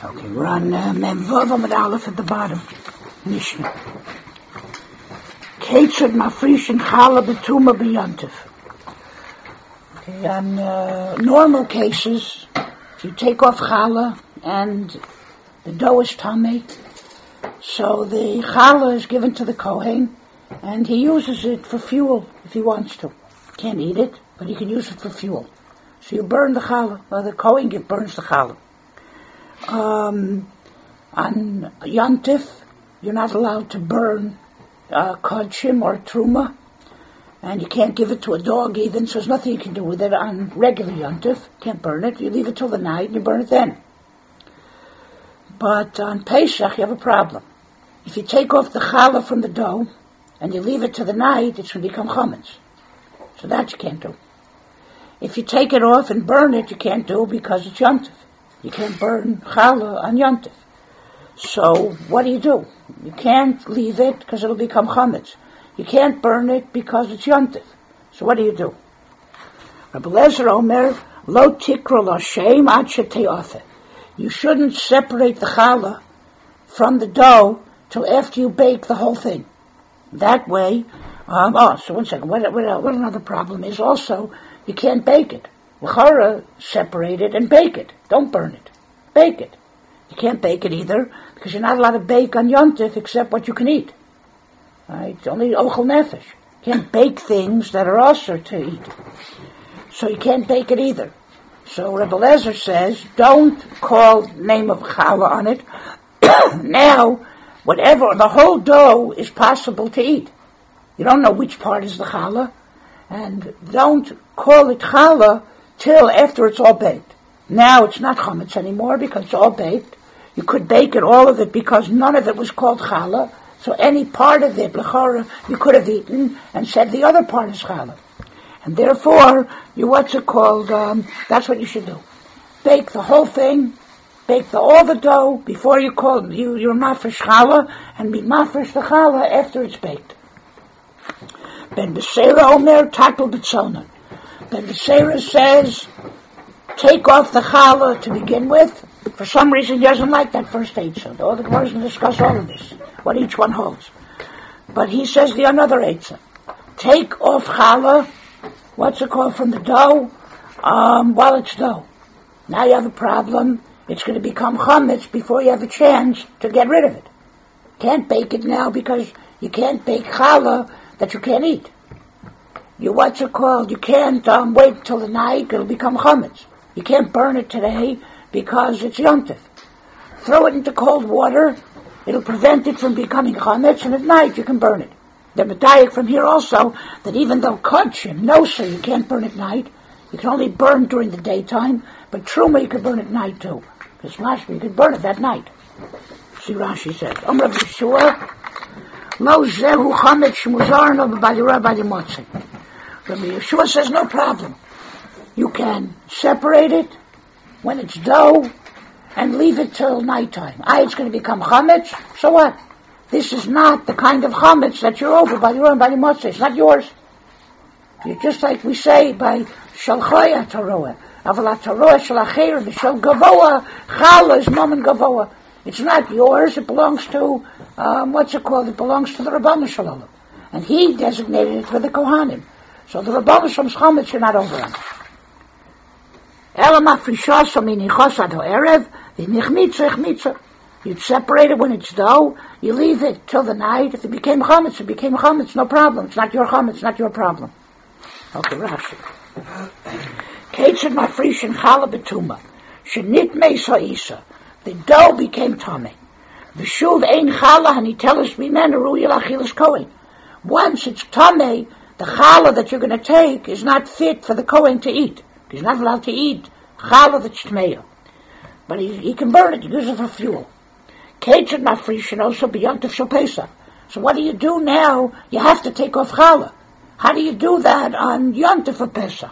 Okay, we're on Mem Vav Amud Aleph at the bottom. Mishnah. Ketzad mafrishin challah betuma b'yontif. Okay, on normal cases, if you take off challah and the dough is tamei, so the challah is given to the kohen, and he uses it for fuel if he wants to. Can't eat it, but he can use it for fuel. So you burn the challah, or the kohen burns the challah. On Yontif, you're not allowed to burn kodshim or truma, and you can't give it to a dog even, so there's nothing you can do with it on regular Yontif. Can't burn it. You leave it till the night and you burn it then. But on Pesach, you have a problem. If you take off the challah from the dough and you leave it to the night, it's going to become chametz. So that you can't do. If you take it off and burn it, you can't do because it's Yontif. You can't burn challah on Yontif. So what do? You can't leave it because it'll become chametz. You can't burn it because it's Yontif. So what do? Rabbi Lezer Omer, lo tikro lo shem ad shete'ofe. You shouldn't separate the challah from the dough till after you bake the whole thing. That way, so one second, what another problem is also, you can't bake it. L'chara, separate it and bake it. Don't burn it. Bake it. You can't bake it either, because you're not allowed to bake on Yontif except what you can eat. Right? It's only ochel nefesh. You can't bake things that are also to eat. So you can't bake it either. So Rebbe Lezer says, don't call the name of challah on it. Now, whatever, the whole dough is possible to eat. You don't know which part is the challah, and don't call it challah till after it's all baked. Now it's not chametz anymore because it's all baked. You could bake it, all of it, because none of it was called challah. So any part of it, l'chara, you could have eaten and said the other part is challah. And therefore, that's what you should do. Bake the whole thing, bake all the dough before you call you're mafresh challah, and be mafresh the challah after it's baked. Ben Beseira Omer Takel B'Tzonon. Ben Beseira says, take off the challah to begin with. For some reason, he doesn't like that first eitzah. All the Gemara can discuss all of this, what each one holds. But he says the another eitzah. Take off challah, from the dough, while it's dough. Now you have a problem. It's going to become chametz before you have a chance to get rid of it. Can't bake it now because you can't bake challah that you can't eat. You can't wait till the night, it'll become chametz. You can't burn it today because it's yontif. Throw it into cold water, it'll prevent it from becoming chametz, and at night you can burn it. The medayik from here also, that even though kodshim, no sir, you can't burn at night, you can only burn during the daytime, but truma you can burn at night too. Because mashma, you can burn it that night. See Rashi says, Amr Yeshua, lo zehu chametz shmuzar no b'balira b'alimotzi. Rabbi Yeshua says, no problem. You can separate it when it's dough and leave it till nighttime. It's going to become chametz, so what? This is not the kind of chametz that you're over by your own body motzei. It's not yours. You're just like we say by shalchoya taroah. Aval taroah shalacher v'shal gavoa challah is mom and gavoa. It's not yours. It belongs to It belongs to the Rabbanu Shalom, and he designated it for the Kohanim. So the Rabbanu Shalom's chametz you're not over on. Ela mafrishas minichos ad ha'erev v'nichmitza chmitza. You'd separate it when it's dough. You leave it till the night. If it became chametz, it became chametz. No problem. It's not your chametz. Not your problem. Okay, Rashi. Ketzad mafrishin challah betuma. Shenit meis ha'isa. The dough became tamei. V'shuv ein challah hanitelis mimenu ru'yel achilas kohen. Once it's tamei, the challah that you're going to take is not fit for the kohen to eat. He's not allowed to eat challah that's tmeya. But he can burn it. He uses it for fuel. Ketzad mafrishin also b'yontif shel Pesach. So what do you do now? You have to take off challah. How do you do that on yontif for Pesach?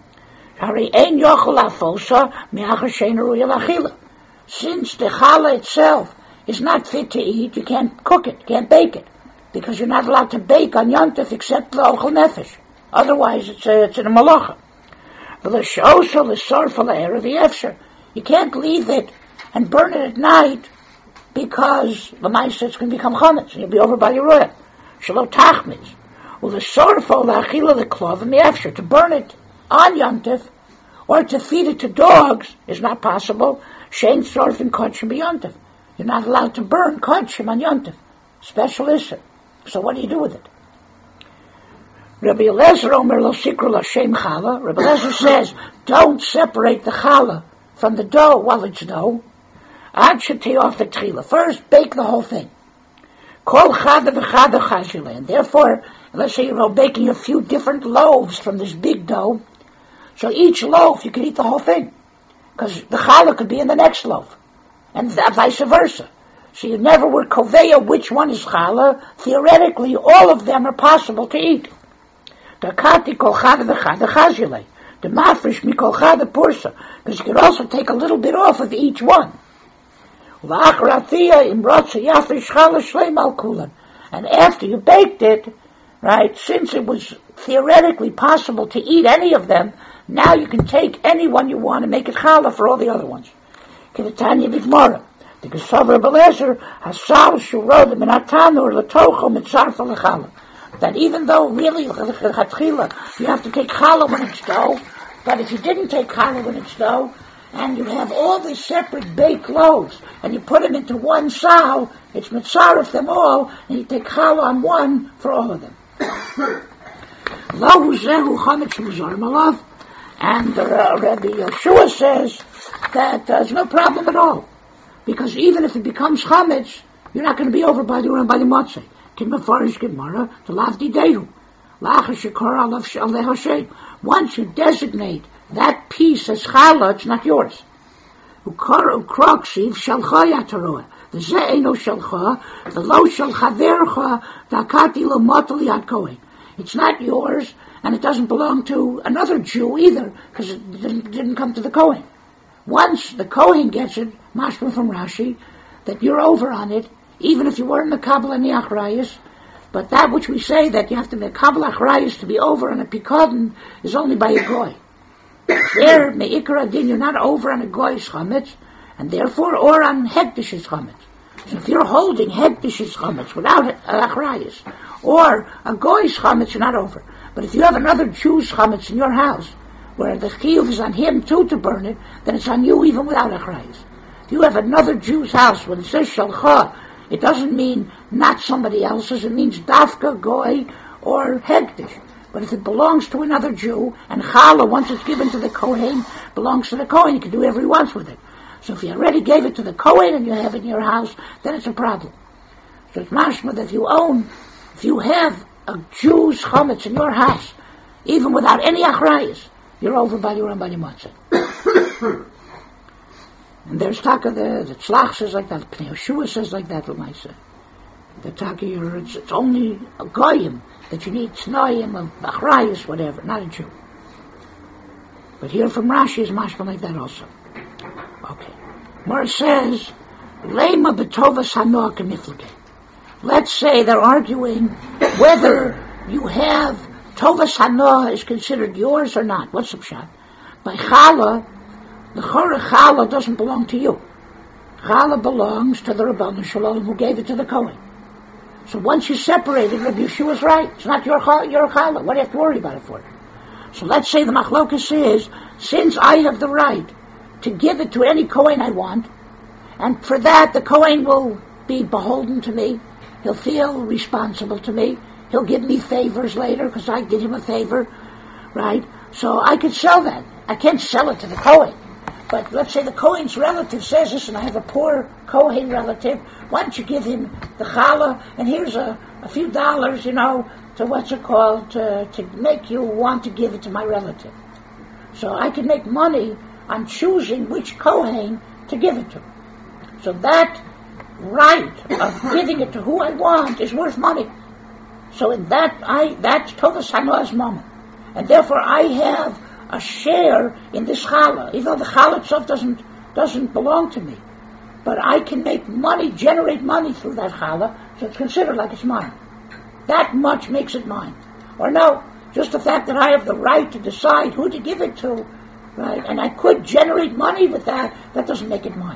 Since the challah itself is not fit to eat, you can't cook it, can't bake it, because you're not allowed to bake on yontif except the ochel nefesh. Otherwise, it's in a malacha. You can't leave it and burn it at night because the mice it's going to become chametz and you'll be over by your royal. Shelo tachmiz. Well, the sorfo la'achila the klov and the efshar to burn it on yontif or to feed it to dogs is not possible. Shein sorf and kodshim b'yontif. You're not allowed to burn kodshim on yontif. Special issue. So what do you do with it? Rabbi Eliezer Omer lo sikru l'shem challah. Rabbi Eliezer says, don't separate the challah from the dough while it's dough. Ad shetei off the tchila. First, bake the whole thing. Kol chada v'chada chazile. And therefore, let's say you're baking a few different loaves from this big dough. So each loaf, you can eat the whole thing. Because the challah could be in the next loaf. And vice versa. So you never were koveya which one is challah. Theoretically, all of them are possible to eat. Takati kol chada v'chada chazile. The mafresh mi kol chada pursa. Because you could also take a little bit off of each one. And after you baked it, right, since it was theoretically possible to eat any of them, now you can take any one you want and make it challah for all the other ones. That even though really you have to take challah when it's dough, but if you didn't take challah when it's dough, and you have all these separate baked loaves, and you put them into one sow, it's mitzaref them all, and you take challah on one for all of them. And Rabbi Yeshua says that there's no problem at all, because even if it becomes chametz, you're not going to be over by the Urim by the Motzei. Once you designate that piece as challah, it's not yours. It's not yours, and it doesn't belong to another Jew either, because it didn't come to the Kohen. Once the Kohen gets it, mashma from Rashi, that you're over on it, even if you weren't the Kabbalah and the Achrayas, but that which we say that you have to make Kabbalah Achrayas to be over on a Pikadon is only by a Goy. There, me'ikar adin, you're not over on a goy's chametz, and therefore, or on hekdish's chametz. So if you're holding hekdish's chametz without achrayas, or a goy's chametz, you're not over. But if you have another Jew's chametz in your house, where the chiyuv is on him too to burn it, then it's on you even without achrayas. If you have another Jew's house, when it says shalcha, it doesn't mean not somebody else's, it means dafka, goy, or hekdish. But if it belongs to another Jew, and challah, once it's given to the Kohen, belongs to the Kohen, he can do whatever he wants with it. So if you already gave it to the Kohen and you have it in your house, then it's a problem. So it's mashma that if you have a Jew's chametz in your house, even without any achrayas, you're over by your Rambam Motzei. And there's taka, the Tzlach says like that, Pnei Yeshua says like that, L'maisa. The taka, it's only a goyim that you need tznoyim, achrayas, whatever, not a Jew. But here from Rashi is mashma like that also. Okay. More says, Lema betovas hanoah k'miflageh. Let's say they're arguing whether you have tovas hanoah is considered yours or not. What's the pshat? By challah, the chorah challah doesn't belong to you. Challah belongs to the Rabbanan Shalom who gave it to the Kohen. So once you separate it, Rabbi Yeshua's right. It's not your challah. What do you have to worry about it for? So let's say the machlokas is, since I have the right to give it to any Kohen I want, and for that the Kohen will be beholden to me, he'll feel responsible to me, he'll give me favors later because I did him a favor, right? So I could sell that. I can't sell it to the Kohen. But let's say the Kohen's relative says, listen, I have a poor Kohen relative, why don't you give him the challah, and here's a few dollars, to what's it called, to make you want to give it to my relative. So I can make money on choosing which Kohen to give it to. So that right of giving it to who I want is worth money. So in that's Tovas Hanoah's moment. And therefore I have a share in this challah, even though the challah itself doesn't belong to me. But I can make money, generate money through that challah, so it's considered like it's mine. That much makes it mine. Or no, just the fact that I have the right to decide who to give it to, right? And I could generate money with that doesn't make it mine.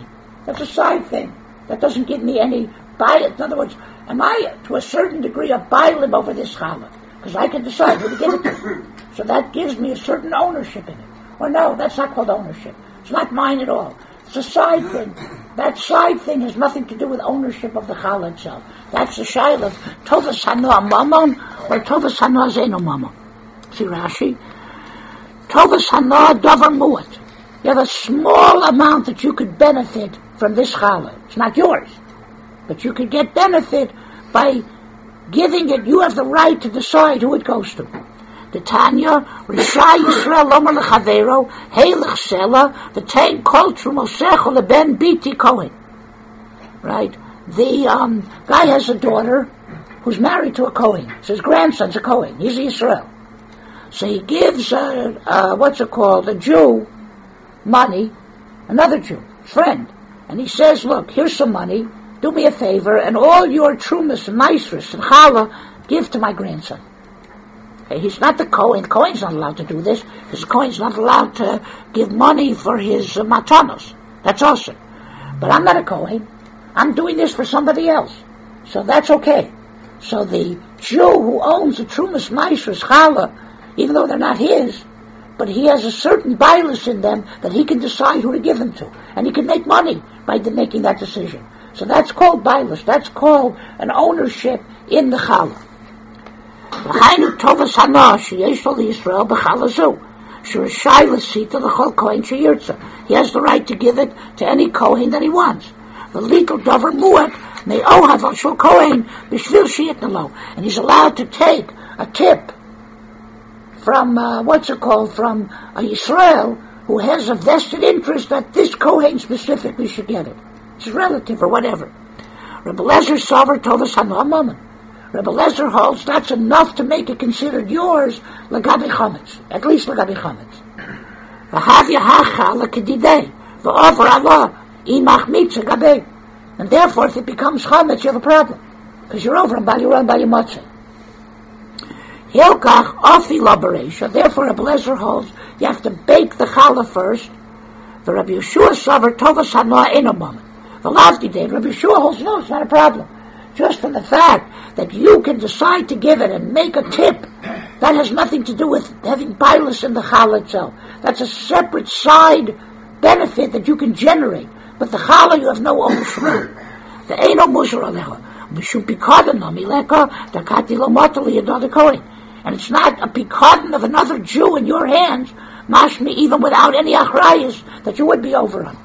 That's a side thing. That doesn't give me any bias. In other words, am I, to a certain degree, a bialim over this challah? Because I can decide who to give it to. So that gives me a certain ownership in it. Or no, that's not called ownership. It's not mine at all. It's a side thing. That side thing has nothing to do with ownership of the challah itself. That's the shayla of tovas hanoah mamon or tovas hanoah zeno mamon. See Rashi? Tovas hanoah davar muat. You have a small amount that you could benefit from this challah. It's not yours. But you could get benefit by giving it. You have the right to decide who it goes to. The Tanya, Rishai Yisrael Lomer Lechavero, Heilich Sela, the Tein Kol Trumosecho Leben Biti Kohen. Right? The guy has a daughter who's married to a Kohen. So his grandson's a Kohen. He's a Yisrael. So he gives a Jew money, another Jew, friend, and he says, look, here's some money, do me a favor, and all your trumas and maasros and challah give to my grandson. Okay, he's not the Kohen. Kohen's not allowed to do this, because the Kohen's not allowed to give money for his matanos. That's awesome. But I'm not a Kohen. I'm doing this for somebody else. So that's okay. So the Jew who owns the trumas, maasros, challah, even though they're not his, but he has a certain bias in them that he can decide who to give them to. And he can make money by making that decision. So that's called bias. That's called an ownership in the challah. He has the right to give it to any Kohen that he wants. And he's allowed to take a tip from from a Yisrael who has a vested interest that this Kohen specifically should get it. It's relative or whatever. Rebbe Lezer Sover Tovas Hanoah Mamon. Rebbe Lezer holds that's enough to make it considered yours Lagabi Chametz, at least Lagabi Chametz. V'havya hacha l'kedidei v'over Allah imach mitzah gabei. And therefore, if it becomes Chametz, you have a problem because you're over and by your matzah. Hilkach ofi laberesha. Therefore, Rebbe Lezer holds you have to bake the challah first. The Rabbi Yeshua Sover Tovas Hanoah Eino Mamon. The Lavdi Dave, Rabbi Yeshua holds no, it's not a problem. Just from the fact that you can decide to give it and make a tip, that has nothing to do with having bias in the challah itself. That's a separate side benefit that you can generate. But the challah you have no ownership. The Eino Musar Alecha. Mishum Pikadon Amileka Dakati Lomotali Yadod Kohen. And it's not a pikadon of another Jew in your hands, mashmi, even without any achrayas that you would be over on.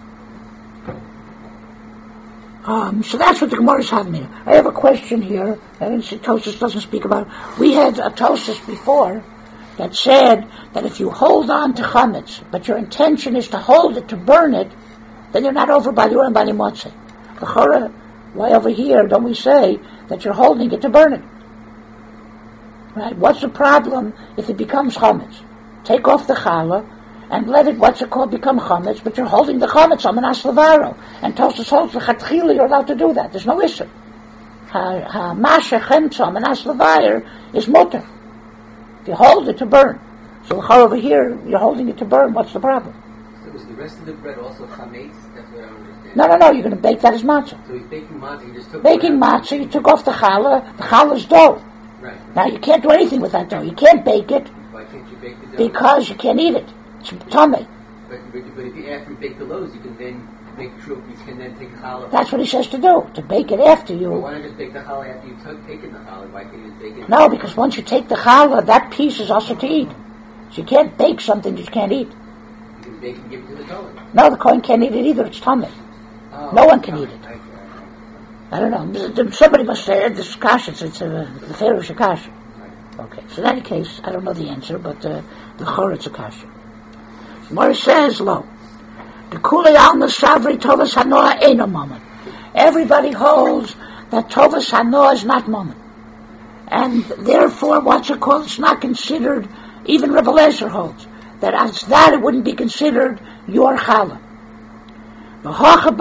So that's what the Gemara is having here. I have a question here. Tosfos doesn't speak about it. We had a Tosfos before that said that if you hold on to chametz, but your intention is to hold it, to burn it, then you're not over by the Urim Bali Motzei. Why over here don't we say that you're holding it to burn it? Right? What's the problem if it becomes chametz? Take off the challah and let it, become chametz, but you're holding the chametz on Manas Levaro. And Tosfos holds the chatchila, you're allowed to do that. There's no issue. Ha-masha chemtza, Manas Levaro, is mutter. If you hold it to burn. So over here, you're holding it to burn, what's the problem? So is the rest of the bread also chametz? That's what I don't understand. No, you're going to bake that as matzah. So he's baking matzah, you just took baking matzah, you took off the challah's dough. Right. Now you can't do anything with that dough. You can't bake it. Why can't you bake the dough? Because you can't eat it. It's tummy. But if you after you bake the loaves, you can then make sure you can then take challah. That's what he says to do, to bake it after you. Well, why not just bake the challah after you've taken the challah? Why can't you just bake it? No, because once you take the challah, that piece is also to eat. So you can't bake something that you can't eat. You can bake and give it to the Kohen. No, the Kohen can't eat it either. It's tummy. Oh, no one can eat it. Okay. I don't know. Somebody must say this kasha. It's the Pharaoh's kasha. Okay. So in any case, I don't know the answer, but the chor it's a kasha. Gemara says, lo, the kulei alma savri tovas hanoah eino mamon. Everybody holds that tovas hanoah is not mamon, and therefore, it's not considered. Even Rebbe Lezer holds that as that it wouldn't be considered your challah. The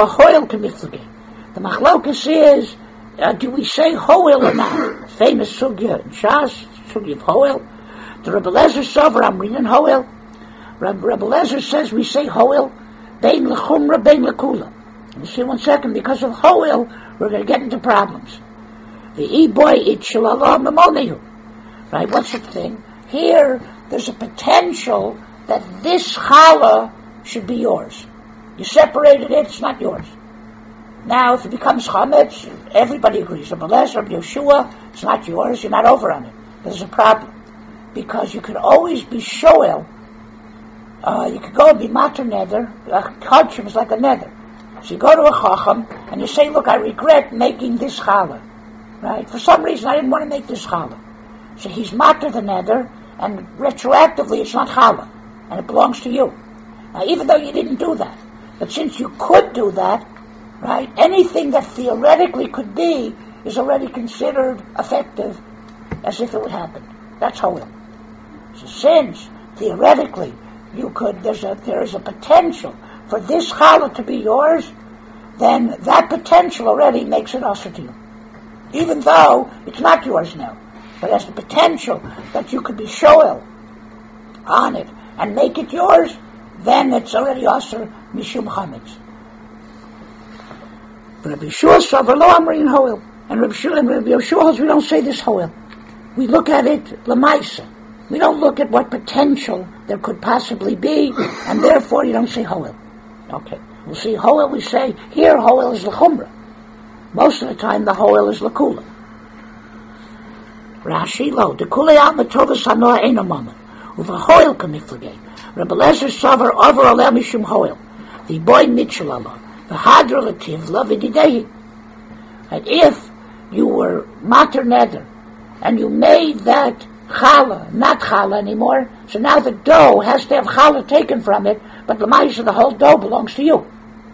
machlokas is, do we say hoel or not? Famous sugya in Shas, sugya of hoel. The Rebbe Lezer sover, I'm reading hoel. Rebbe Lezer says we say hoel, bein lechumra, bein lekula. You see, 1 second, because of Hoel, we're going to get into problems. The E-boy, it shalalah memonehu. Right, what's the thing? Here, there's a potential that this challah should be yours. You separated it, it's not yours. Now, if it becomes chametz, everybody agrees. Rabbi Eliezer, Rabbi Yeshua, it's not yours, you're not over on it. There's a problem. Because you could always be shoel. You could go and be mater neder. A kachim is like a neder. So you go to a chacham, and you say, look, I regret making this challah. Right? For some reason, I didn't want to make this challah. So he's mater the neder, and retroactively, it's not challah. And it belongs to you. Now, even though you didn't do that, but since you could do that, right, anything that theoretically could be is already considered effective as if it would happen. That's how it. So since theoretically you could, there is a potential for this challah to be yours, then that potential already makes it usher to you, even though it's not yours now. But as the potential that you could be shoel on it and make it yours, then it's already usher mishum chametz. But Rabbi Yeshua savar lo amrin hoel, and Rabbi Yeshua holds we don't say this hoel. We look at it lemaisa. We don't look at what potential there could possibly be, and therefore you don't say hoel. Okay, we'll see hoel. We say here hoel is l'chumra. Most of the time the hoel is l'kula. Rashi lo dekulei al matovas hanoah eino mama uva hoel kamiflagei. Rabbi Eliezer savar over aleh mishum hoel. The boy mitchell Allah. The hadralativ lavididehi. And if you were mater neder and you made that challah not challah anymore, so now the dough has to have challah taken from it, but l'maisa the whole dough belongs to you,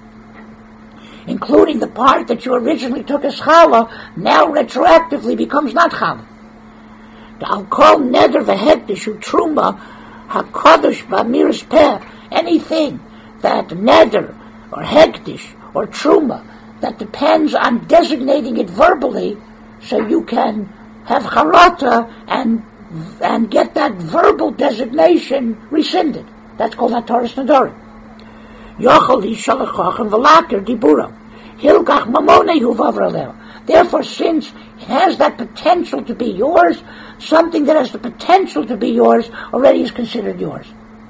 including the part that you originally took as challah, now retroactively becomes not challah. The alkol neder v'hekdish u'truma hakodesh b'amiras peh. Anything that neder or hekdish or truma that depends on designating it verbally, so you can have charata and get that verbal designation rescinded. That's called hataras nedarim. Yochel yishalach chacham v'laker dibura hilgach mamonehu vavraleo. Therefore, since it has that potential to be yours, something that has the potential to be yours already is considered yours.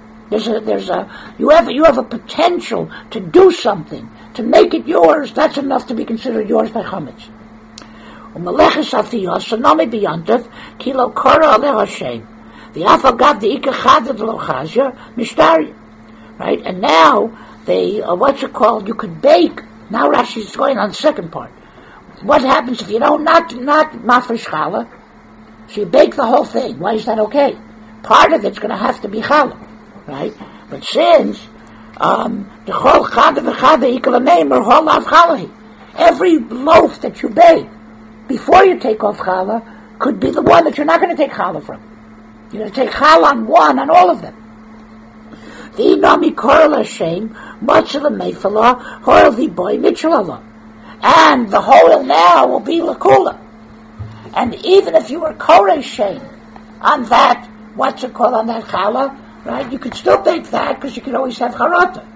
You have a potential to do something, to make it yours. That's enough to be considered yours by chametz. Umaleches afiyos sanami biyantev kilo kora aleh Hashem. The afagav the ikachad lo chazia mishtari. Right, and now they what's it called? You could bake. Now Rashi is going on the second part. What happens if you don't not mafresh challah? So you bake the whole thing. Why is that okay? Part of it's going to have to be challah. Right? But since the whole chada v'chada ikal neimer whole av chalahi, every loaf that you bake before you take off challah could be the one that you're not going to take challah from. You're going to take challah on one, on all of them. The inami koral Hashem matzah meifala hoil the boy mitchalallah, and the hoil now will be lakula. And even if you were korei Shem on that, what's it called, on that challah, right? You could still bake that because you could always have charata.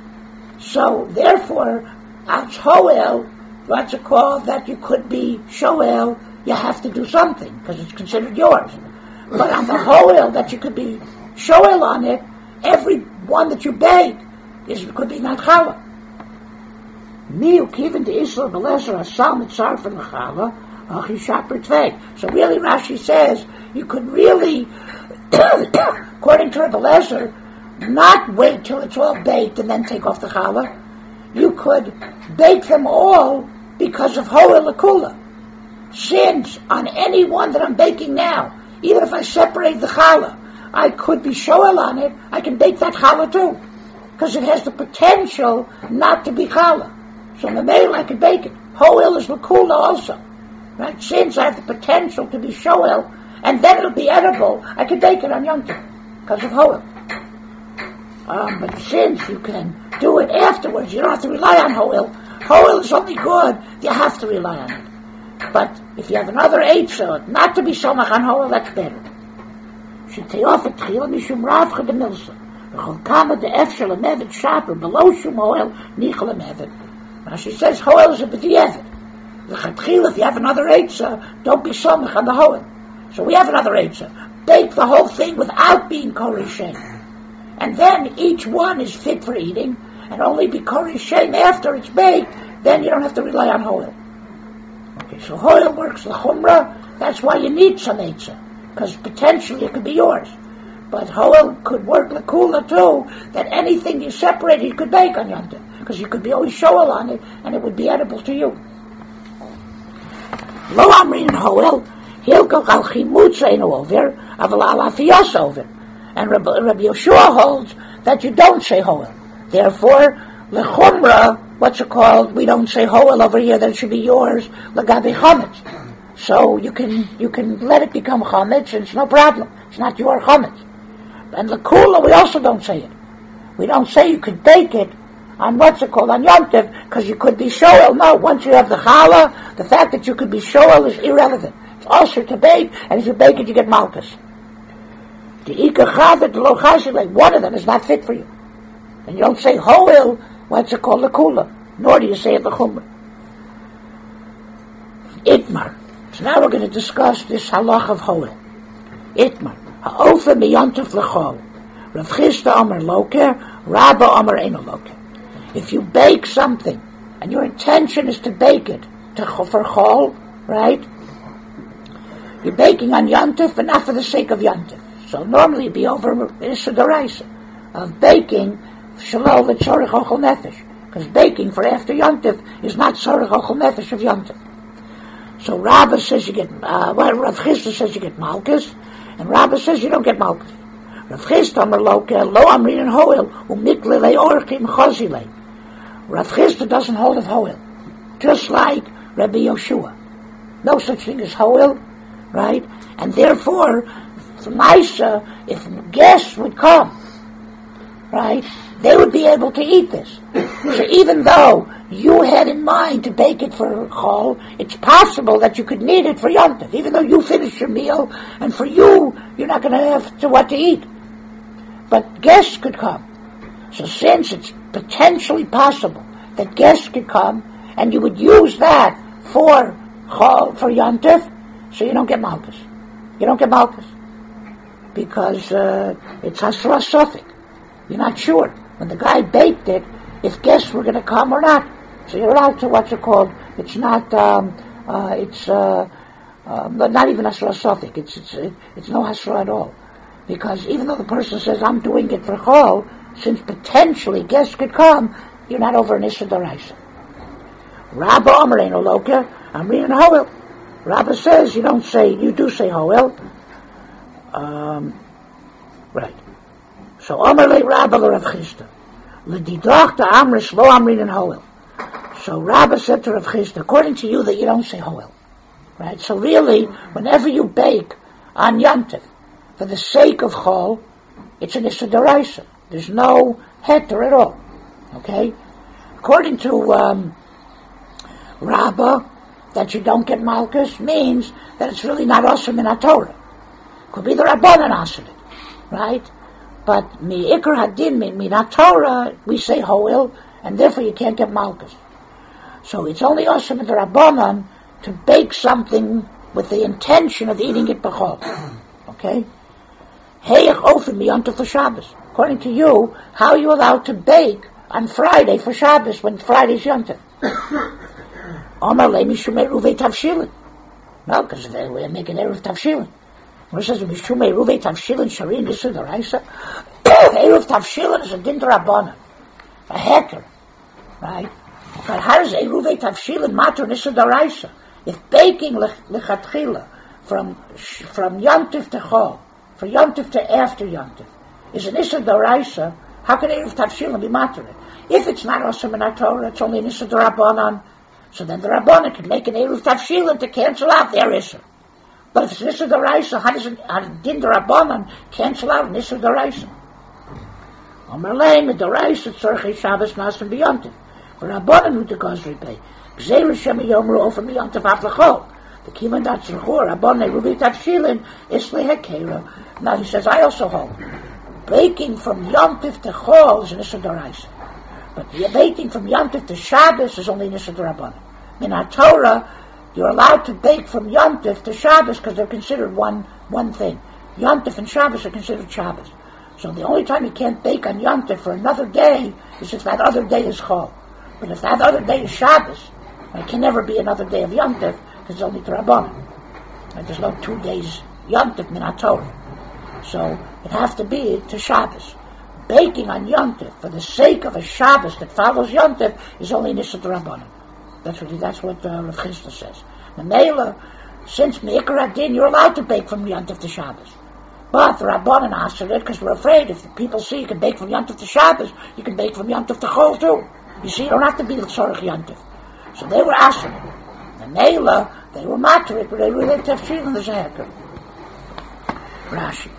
So therefore, al hoel, what's it called, that you could be shoel, you have to do something because it's considered yours. But on the hoel that you could be shoel on it, every one that you bake could be not challah. Miuk even the Isla Belezer Asal Mitzar from the challah. So really Rashi says you could really, according to Rebbe Eliezer, not wait till it's all baked and then take off the challah. You could bake them all because of hoel lakula. Since on any one that I'm baking now, even if I separate the challah, I could be shoel on it, I can bake that challah too, because it has the potential not to be challah. So memel I could bake it. Hoel is lakula also. Right? Since I have the potential to be shoel, and then it'll be edible, I can bake it on Yom Tov because of hoel. But since you can do it afterwards, you don't have to rely on hoel. Hoel is only good, you have to rely on it. But if you have another eitzah, not to be somach on hoel, that's better. Shetayofet tchila mishum ravcha de milsa. V'chol kama de efshel amevet shaper below shum hoel nichel amevet. Rashi says Hoel is a b'di'evet. The chatchila, if you have another eitzah, don't be somech on the Hoel. So we have another eitzah. Bake the whole thing without being Korei Shem. And then each one is fit for eating, and only be Korei Shem after it's baked, then you don't have to rely on Hoel. Okay, so Hoel works the Chumrah, that's why you need some eitzah, because potentially it could be yours. But Hoel could work the Kula too, that anything you separate you could bake on Yom Tov, because you could be always shoel on it, and it would be edible to you. Lo Amrin Hoel, Hilkoch al Chimutz Einu over, Aval al Afiyas over. And Rabbi Yeshua holds that you don't say Hoel. Therefore, Lechumra, what's it called? We don't say Hoel over here, that it should be yours, Lagabi Chametz. So you can let it become Chametz, and it's no problem. It's not your Chametz. And Lekula, we also don't say it. We don't say you could bake it on what's it called, on Yom Tov, because you could be shoel. No, once you have the challah, the fact that you could be shoel is irrelevant. It's also to bake, and if you bake it, you get malchus. The ikachad, the lochashile, one of them is not fit for you. And you don't say hoel, what's it called, lekula, nor do you say it lechumra. Itmar. So now we're going to discuss this halach of hoel. Itmar. Ha'ofer miyontef lechol. Rav Chisda Omer Loke, Rabba Omer Eino Loke. If you bake something, and your intention is to bake it for chol, right? You're baking on Yom Tov, but not for the sake of Yom Tov. So normally it'd be over Issa D'Oraisa of baking Shalol L'Tzorech Ochel Nefesh, because baking for after Yom Tov is not Tzorech Ochel Nefesh of Yom Tov. So Rabba says you get, Rav Chisda says you get Malkus, and Rabba says you don't get Malkus. Rav Chisda Omer Loke, Lo Amrin and Hoel, Umikle Le'orchim Chozile. Rav Chisda doesn't hold of Hoel, just like Rabbi Yoshua. No such thing as Hoel, right? And therefore, Maisa, if guests would come, right, they would be able to eat this. So even though you had in mind to bake it for Chol, it's possible that you could need it for Yom Tov, even though you finish your meal, and for you, you're not going to have what to eat. But guests could come. So since it's potentially possible that guests could come, and you would use that for Chol, for Yom Tov, so you don't get Malkus. You don't get Malkus. Because it's Hasra Sofik. You're not sure. When the guy baked it, if guests were going to come or not. So you're allowed to, what's it called? It's not, not even Hasra Sofik. It's no Hasra at all. Because even though the person says, I'm doing it for Chol, since potentially guests could come, you're not over an Issa D'Oraisa. Rabba Omer Eino Loke, Amrin and Hoel. Rabba says you do say Hoel. Right. So Omer Le Rabba Le Rav Chisda. L'didach ta Amris Lo Amrin and Hoel. So Rabba said to Rav Chisda, according to you that you don't say Hoel. Right? So really, whenever you bake on Yom Tov, for the sake of Chol, it's an Issa D'Oraisa. There's no heter at all. Okay? According to Rabbah, that you don't get Malkus means that it's really not Osir min Torah. Could be the Rabbanan Osir it, right? But mi Ikar Hadin min Torah, we say Hoel, and therefore you can't get Malkus. So it's only Osir min the Rabbanan to bake something with the intention of eating it b'chol. Okay? Heyach ofen miyonto for Shabbos. According to you, how are you allowed to bake on Friday for Shabbos when Friday's Yom Tov? Omar le mishumei ruvei tavshilin. No, because we're making eruv tavshilin. When it says mishumei ruvei tavshilin sharin Issa D'Oraisa, eruv tavshilin is a din d'Rabbanan, a heter, right? But how does eruvei tavshilin matter Issa D'Oraisa? If baking lechatchila from Yom Tov to Chol, for Yom Tov to after Yom Tov, is an Issa D'Oraisa, how can eruv tavshilin be matter? If it's not Osir min Torah, it's only an Issa D'Rabbanan. So then the Rabbanan can make an eruv tavshilin to cancel out their Issa. But if it's an Issa D'Oraisa, how does din the Rabbanan cancel out an Issa D'Oraisa? Omer leim D'Oraisa tzorchei Shabbos nasim b'Yom Tov. For Rabbanan who to gozri pay. Gzeir Shem yomru ofer b'Yom Tov af l'chol. The kiman dat tzorchor Rabbanan eruv tavshilin isli hekera. Now he says, I also hold baking from Yom Tov to Chol is an Issa D'Oraisa. But the baking from Yom Tov to Shabbos is only Nissa D'Rabbanan. In our Torah, you're allowed to bake from Yom Tov to Shabbos because they're considered one thing. Yom Tov and Shabbos are considered Shabbos. So the only time you can't bake on Yom Tov for another day is if that other day is Chol. But if that other day is Shabbos, it can never be another day of Yom Tov because it's only D'Rabbanan. There's no 2 days Yom Tov min HaTorah. So it has to be to Shabbos. Baking on Yom Tov for the sake of a Shabbos that follows Yom Tov is only Nissa D'Rabbanan. That's what Rav Chisda says. The Mela, since Me'ikar Adin, you're allowed to bake from Yom Tov to Shabbos. But the Rabbanan asked it because we're afraid if the people see you can bake from Yom Tov to Shabbos, you can bake from Yom Tov to Chol too. You see, you don't have to be the Tzorech Yom Tov. So they were asking it. The Mela, they were matrik, but they were in Tefshil and the Zeher. Rashi.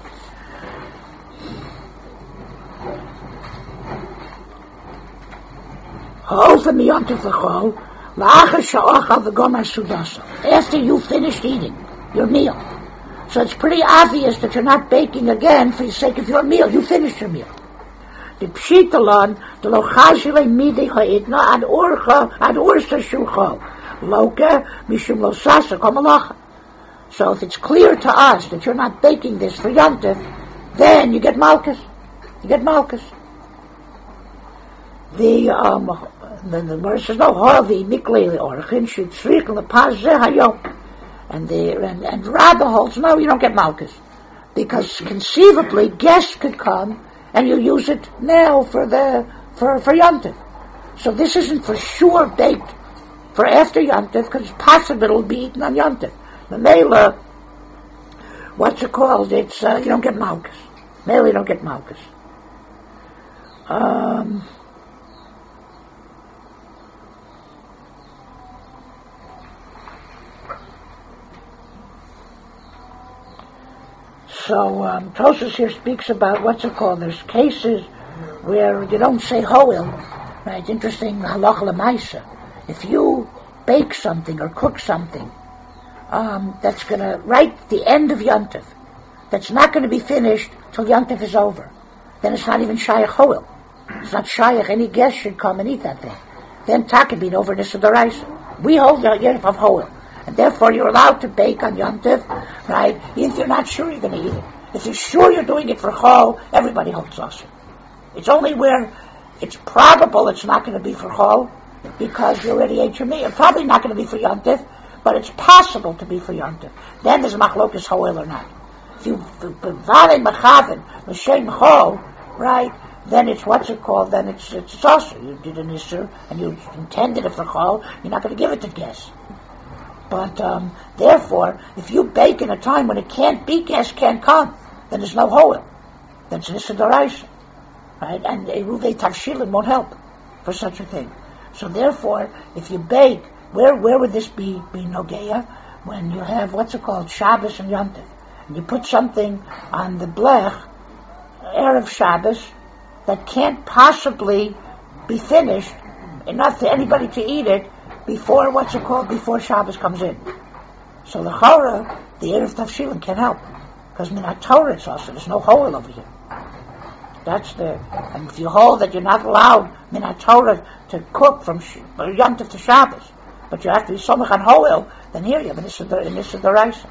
After you finished eating your meal. So it's pretty obvious that you're not baking again for the sake of your meal. You finished your meal. The pshitalan, the lochazile midi ha'idna ad ursa shucho. Loke mishum losasa kamalacha. So if it's clear to us that you're not baking this for Yom Tov, then you get malchus. You get malchus. The verse says no havi mikle orchin should tzrich lepaz hayom, and Rabbi holds no, you don't get malchus because conceivably guests could come and you use it now for Yom Tov. So this isn't for sure baked for after Yom Tov because it's possible it'll be eaten on Yom Tov. The Mela, what's it called? It's you don't get malchus. Mela, you don't get malchus. So Tosfos here speaks about what's it called. There's cases where you don't say hoel. Right? Interesting halacha l'maisa. If you bake something or cook something that's going to right at the end of Yom Tov, that's not going to be finished till Yom Tov is over, then it's not even shayach hoel. It's not shayach. Any guest should come and eat that thing. Then takabin over Nissa D'Oraisa. We hold the Yom of hoel. And therefore you're allowed to bake on Yom Tov, right? If you're not sure you're going to eat it. If you're sure you're doing it for Chol, everybody holds us. It's only where it's probable it's not going to be for Chol, because you already ate your meal. It's probably not going to be for Yom Tov, but it's possible to be for Yom Tov. Then there's machlokas hoel or not. If you vale machaven l'shem Chol, right? Then it's what's it called? Then it's also you did an issur and you intended it for Chol. You're not going to give it to guests. But therefore, if you bake in a time when it can't be, guests can't come, then there's no hoel. Then it's Nissa D'Oraisa, right? And Eruvei Tavshilin won't help for such a thing. So therefore, if you bake, where would this be nogeya? When you have what's it called, Shabbos and Yom Tov, and you put something on the blech erev Shabbos that can't possibly be finished enough for anybody to eat it before before Shabbos comes in. So the Chora, the Erev Tavshilin can help. Because min HaTorah it's also, there's no hoel over here. And if you hold that you're not allowed min HaTorah to cook from Yom Tov to Shabbos, but you have to be somach on hoel, then here you have Nissa D'Oraisa.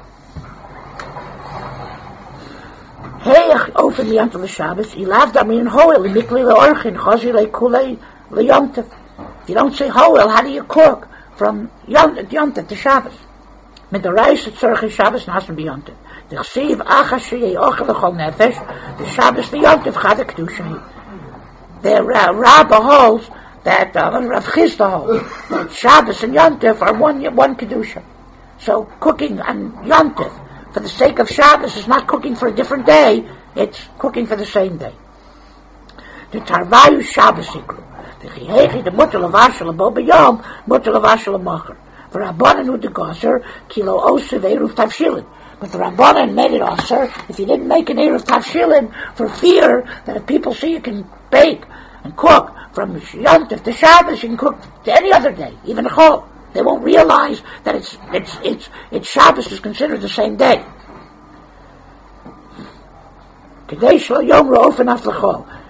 Heich ofen Yom Tov Shabbos, ilav damin hoel, mikli leorchin, chazi lekulei leyom Tov. If you don't say hoel, how do you cook from Yom Tov to Shabbos? Mit der Reise tzorche Shabbos nasen be Yom Tov. The chsiv achas sheyei ochel l'chol nefesh, the Shabbos the Yom Tov chad ha'kedusha. The Rabbah holds that Rav Chisda holds that Shabbos and Yom Tov are one kedusha. So cooking on Yom Tov for the sake of Shabbos is not cooking for a different day; it's cooking for the same day. The Tarvayu Shabbos ikru. The mutter lavashel abo b'yom, mutter lavashel amacher. For Rabbanan who the goser kilo osev eruv tavshilin. But the Rabbanan made it aser if you didn't make an eruv tavshilin for fear that if people see you can bake and cook from Yom Tov to Shabbos, you can cook to any other day, even a Chol. They won't realize that it's Shabbos is considered the same day. Kedei shlo yom ro'ofen af l'chol.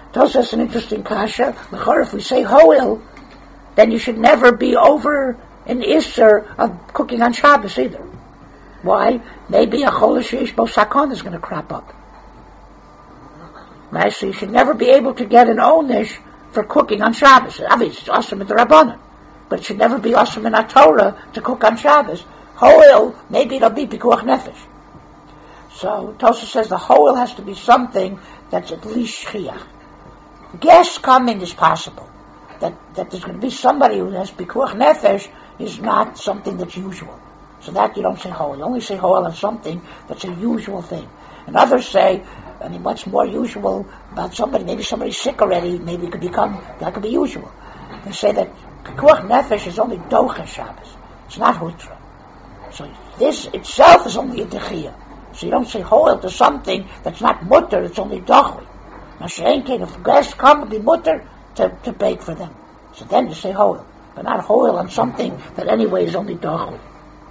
Tells us an interesting kasha. If we say hoil, then you should never be over an isser of cooking on Shabbos either. Why? Maybe a chol sheish bo sakon is going to crop up. Right? So you should never be able to get an onish for cooking on Shabbos. Obviously, it's awesome at the Rabbanan, but it should never be awesome in a Torah to cook on Shabbos. Hoil, maybe it'll be pikuach nefesh. So Tosa says the hoil has to be something that's at least shchiach. Guests coming is possible. That there's going to be somebody who has pikuach nefesh is not something that's usual. So that you don't say hoil. You only say hoil on something that's a usual thing. And others say, what's more usual about somebody? Maybe somebody's sick already. Maybe it could become, that could be usual. They say that pikuach nefesh is only docha Shabbos. It's not hutra. So this itself is only a dechiyah. So you don't say hoil to something that's not mutter, it's only dochui. Now she'ain came, if guests come, it'll be mutter to bake for them. So then you say hoil, but not hoil on something that anyway is only dochui.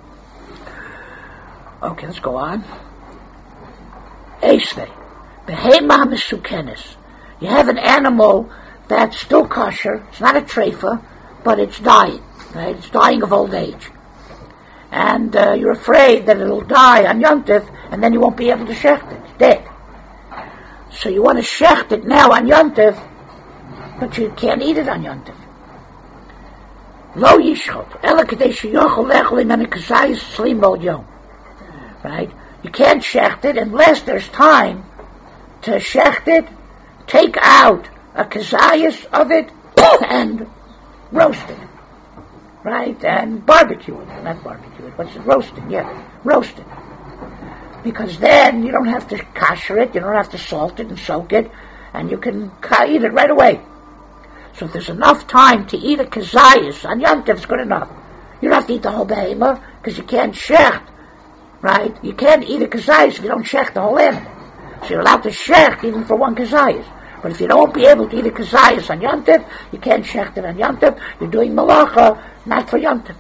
Okay, let's go on. Eisvei. Behema mesukenes. You have an animal that's still kosher, it's not a treifa, but it's dying, right? It's dying of old age. And you're afraid that it'll die on Yom Tov, and then you won't be able to shecht it. It's dead. So you want to shecht it now on Yom Tov, but you can't eat it on Yom Tov. Lo yishchot, ela kadei sheyochol lechol imen kazayis slim bod yom. Right? You can't shecht it unless there's time to shecht it, take out a kazayis of it, and roast it. Right? And barbecue it. Not barbecue it, what's it? Roasting, yeah. Roast it. Because then you don't have to kasher it, you don't have to salt it and soak it, and you can eat it right away. So if there's enough time to eat a kazayas on Yom Tov, it's good enough. You don't have to eat the whole behemoth, because you can't shecht, right? You can't eat a kazayas if you don't shecht the whole animal. So you're allowed to shecht even for one kazayas. But if you don't be able to eat a kazayas on Yom Tov, you can't shecht it on Yom Tov. You're doing malacha, not for Yom Tov.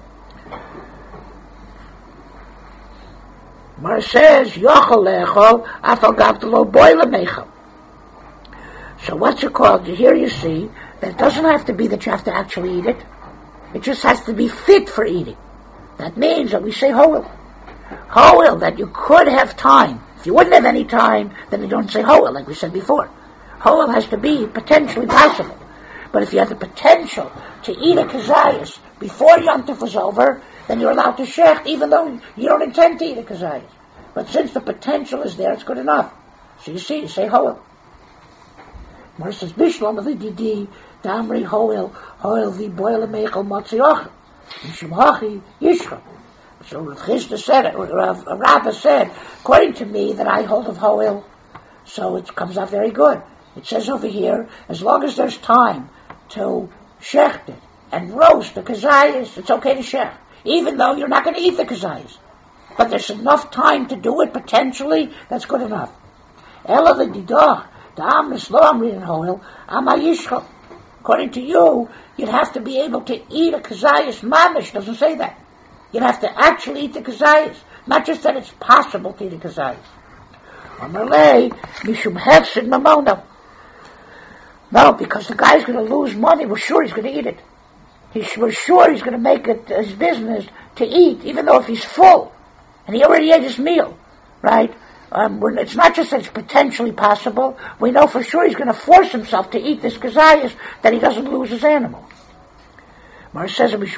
Mar says, Yochel lechol, afal gavtelo boile mechel. So what's it called? Here you see that it doesn't have to be that you have to actually eat it. It just has to be fit for eating. That means that we say hoel. Hoel, that you could have time. If you wouldn't have any time, then you don't say hoel, like we said before. Hoel has to be potentially possible. But if you have the potential to eat a kazayas before Yom Tov was over, then you're allowed to shecht, even though you don't intend to eat a kazayas. But since the potential is there, it's good enough. So you see, you say hoel. Mar says, Bishlam v'didi, damri hoel, hoel v'boile mechel matzioch, mishum hachi yishcha. So Rav Chisda said, Rabbah said, according to me, that I hold of hoel, so it comes out very good. It says over here, as long as there's time to shecht it and roast the kazayas, it's okay to shecht, even though you're not going to eat the kazayas. But there's enough time to do it, potentially, that's good enough. Ela v'didach, da'am mislo amrin hoel, ama yishchot. According to you, you'd have to be able to eat a kazayas. Mamish doesn't say that. You'd have to actually eat the kazayas, not just that it's possible to eat a kazayas. Amalei, mishum hefsid mamona. No, because the guy's going to lose money. We're sure he's going to eat it. We're sure he's going to make it his business to eat, even though if he's full. And he already ate his meal, right? It's not just that it's potentially possible. We know for sure he's going to force himself to eat this kazayas, that he doesn't lose his animal. Mar says, because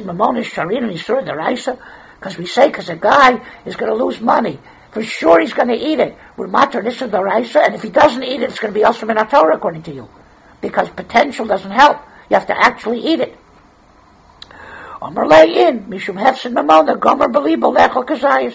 we say, because a guy is going to lose money. For sure he's going to eat it. We're matar nisa d'oraisa, and if he doesn't eat it, it's going to be also min Torah, according to you. Because potential doesn't help. You have to actually eat it. Omer le'in, mishum hefsid mamona, gomer belibo lechol kazayas.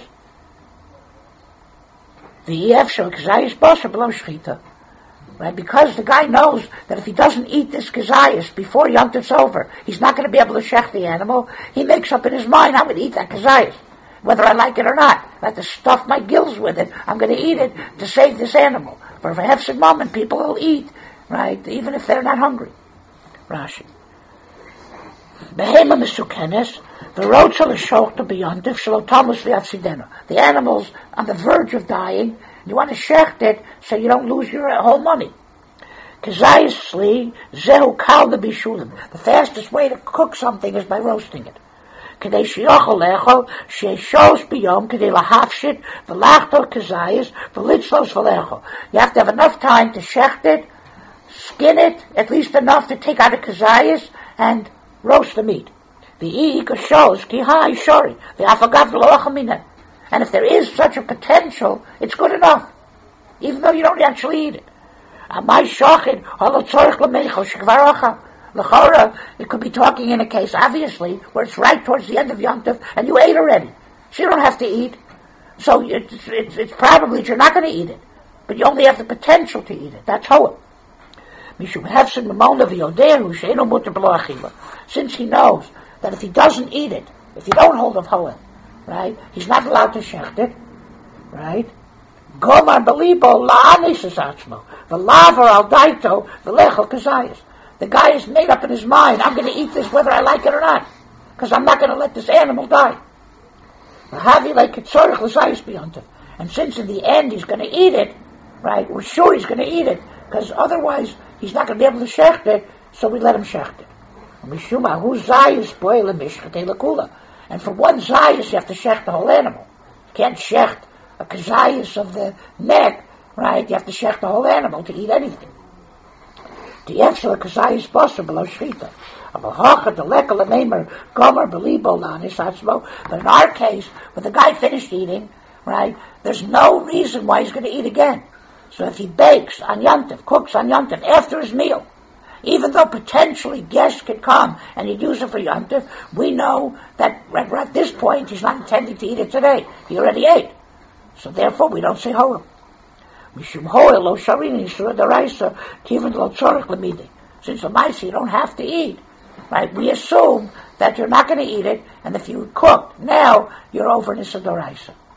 The EF shel kazayas basar below shchita. Right? Because the guy knows that if he doesn't eat this kazayas before Yom Tov's over, he's not going to be able to shech the animal. He makes up in his mind, I'm going to eat that kazayas, whether I like it or not. I have to stuff my gills with it. I'm going to eat it to save this animal. For if I have some moment, people will eat, right? Even if they're not hungry. Rashi. Behema mesukenes, the road shall show to beyond if shall tamus v'afsidena. The animal's on the verge of dying. You want to shecht it so you don't lose your whole money. Kazayisli zehu kal the bishulim. The fastest way to cook something is by roasting it. Kedei shiyochol lechol sheishos biyom kedei lahafshit v'lachtor kazayis v'litzlos v'lechol. You have to have enough time to shecht it, skin it, at least enough to take out the kazayis and roast the meat. The shows ki hai shori the afagav v'loachamina. And if there is such a potential, it's good enough, even though you don't actually eat it. My shochet halatzorich lemeichel shekvaracha. L'chora, it could be talking in a case, obviously, where it's right towards the end of Yom Tov, and you ate already. So you don't have to eat. So it's probably that you're not going to eat it. But you only have the potential to eat it. That's Hoa. Since he knows that if he doesn't eat it, if you don't hold of Hoa, right, he's not allowed to shecht it, right? Gomar belibo la'anis atzmo, v'lavar al daito, v'lechel kazayis. The guy is made up in his mind, I'm going to eat this whether I like it or not, because I'm not going to let this animal die. And since in the end he's going to eat it, right, we're sure he's going to eat it, because otherwise he's not going to be able to shecht it, so we let him shecht it. And for one zayis you have to shecht the whole animal. You can't shecht a kazayis of the neck, right, you have to shecht the whole animal to eat anything. The extra kazayis basar below shchita. But in our case, when the guy finished eating, right, there's no reason why he's going to eat again. So if he bakes on Yom Tov, cooks on Yom Tov after his meal, even though potentially guests could come and he'd use it for Yom Tov, we know that at this point he's not intending to eat it today. He already ate. So therefore we don't say Hoel. Since the mice you don't have to eat, right? We assume that you're not going to eat it, and if you cooked, now you're over in Issa Doraisa.